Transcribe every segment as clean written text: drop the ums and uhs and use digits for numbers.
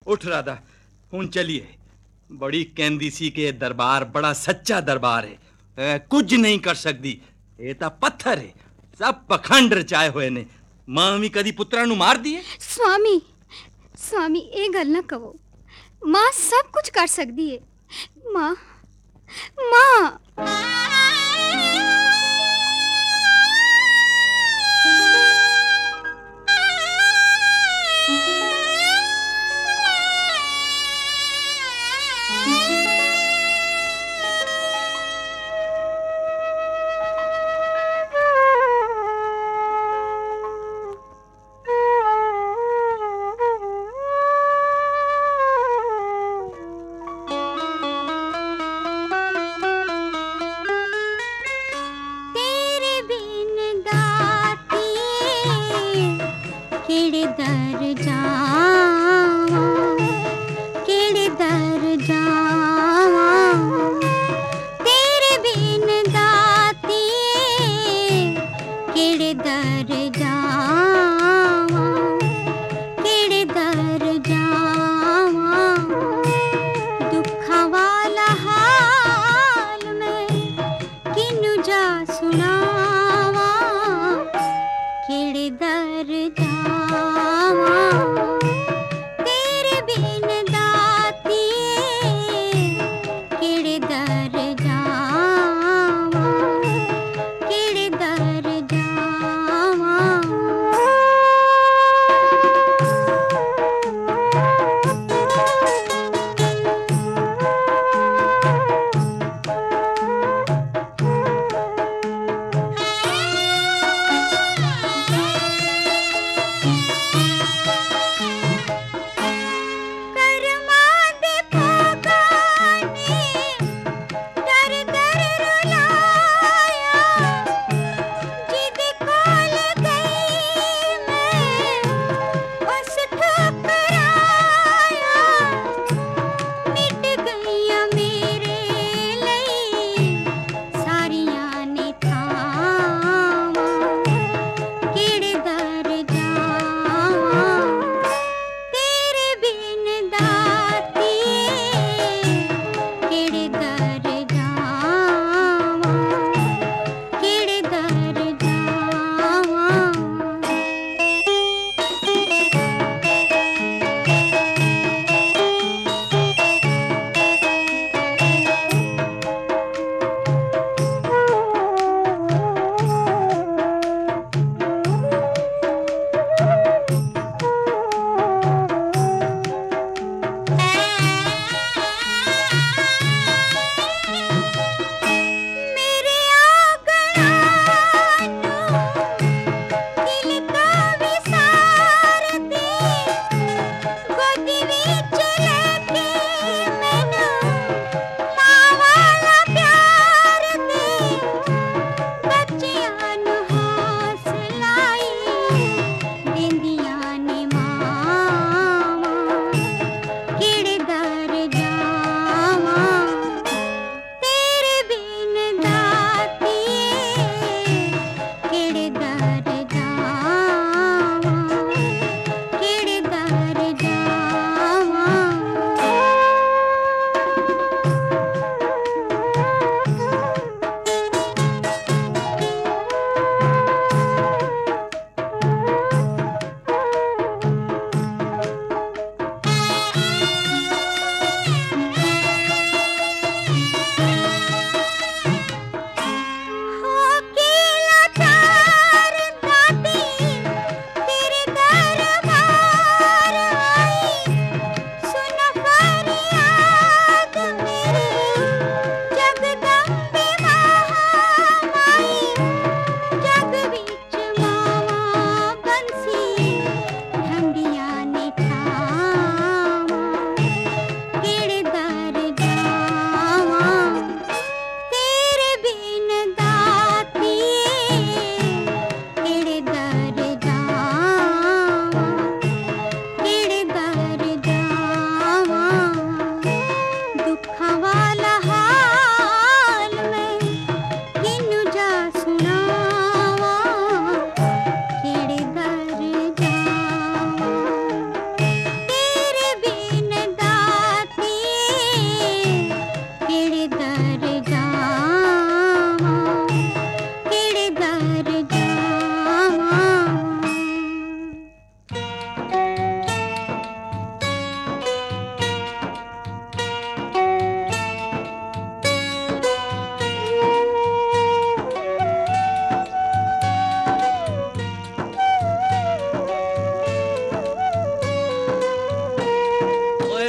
उठ राधा, हुन चलिए। बड़ी कैंदीसी के दरबार बड़ा सच्चा दरबार है। कुछ नहीं कर सकती। ये तो पत्थर है, सब पखंड रचाए हुए ने। मां भी कदी पुत्रा नु मार दिए। स्वामी स्वामी ये गल ना कहो। मां सब कुछ कर सकती है। मां मां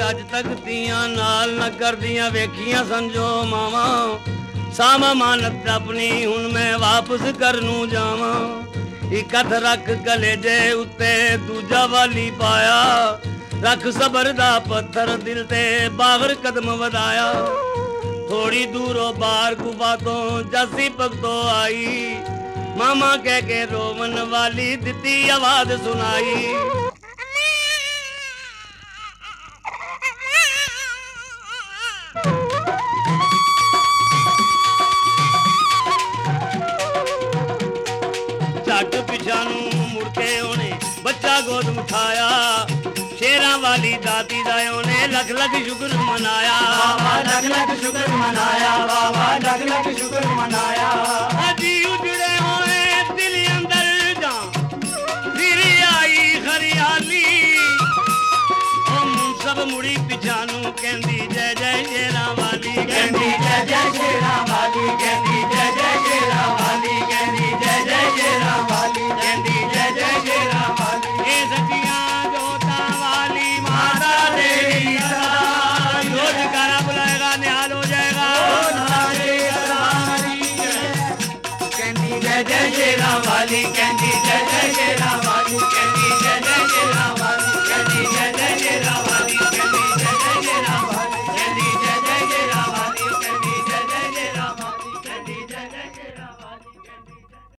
ਅੱਜ ਤੱਕ ਧੀਆਂ ਨਾਲ ਨਾ ਕਰਦੀਆਂ ਵੇਖੀਆਂ ਸੰਜੋ ਮਾਵਾ ਸਾਮਾ ਮਾਨਤ ਆਪਣੀ ਹੁਣ ਮੈਂ ਵਾਪਸ ਕਰ ਨੂੰ ਜਾਵਾਂ ਇੱਕ ਹੱਥ ਰੱਖ ਕਲੇਜੇ ਉੱਤੇ ਦੂਜਾ ਵਾਲੀ ਪਾਇਆ ਰੱਖ ਸਬਰ ਦਾ ਪੱਥਰ ਦਿਲ ਤੇ ਬਾਹਰ ਕਦਮ ਵਧਾਇਆ ਥੋੜੀ ਦੂਰੋਂ ਬਾਹਰ ਗੁਫਾ ਤੋਂ ਜਾਸੀ ਭਗਤੋ ਆਈ ਮਾਮਾ ਕਹਿ ਕੇ ਰੋਵਨ ਵਾਲੀ ਦਿੱਤੀ ਆਵਾਜ਼ ਸੁਣਾਈ ਝੱਟ ਪਿਛਾ ਨੂੰ ਮੁੜ ਕੇ ਉਹਨੇ ਬੱਚਾ ਗੋਦ ਉਠਾਇਆ ਸ਼ੇਰਾਂ ਵਾਲੀ ਦਾਤੀ ਦਾ ਉਹਨੇ ਲੱਖ ਲੱਖ ਸ਼ੁਕਰ ਮਨਾਇਆ ਬਾਬਾ ਲੱਖ ਲੱਖ ਸ਼ੁਕਰ ਮਨਾਇਆ ਬਾਬਾ ਲੱਖ ਲੱਖ ਸ਼ੁਕਰ ਮਨਾਇਆ ਅਜੀ ਉਜੜੇ ਹੋਏ ਦਿਲ ਅੰਦਰ ਜਾਂ ਫਿਰ ਆਈ ਖਰਿਆਲੀ ਹਮ ਸਭ ਮੁੜੀ ਪਿਛਾ ਨੂੰ ਕਹਿੰਦੀ ਜੈ ਜੈ ਸ਼ੇਰਾਂ ਵਾਲੀ ਕਹਿੰਦੀ ਜੈ ਜੈ ਸ਼ੇਰਾਂ ਵਾਲੀ ਕਹਿੰਦੀ ਜੈ ਜੈ ਸ਼ੇਰਾਂ ਵਾਲੀ ਕਹਿੰਦੀ ਜੈ ਜੈ ਸ਼ੇਰਾਂ ਵਾਲੀ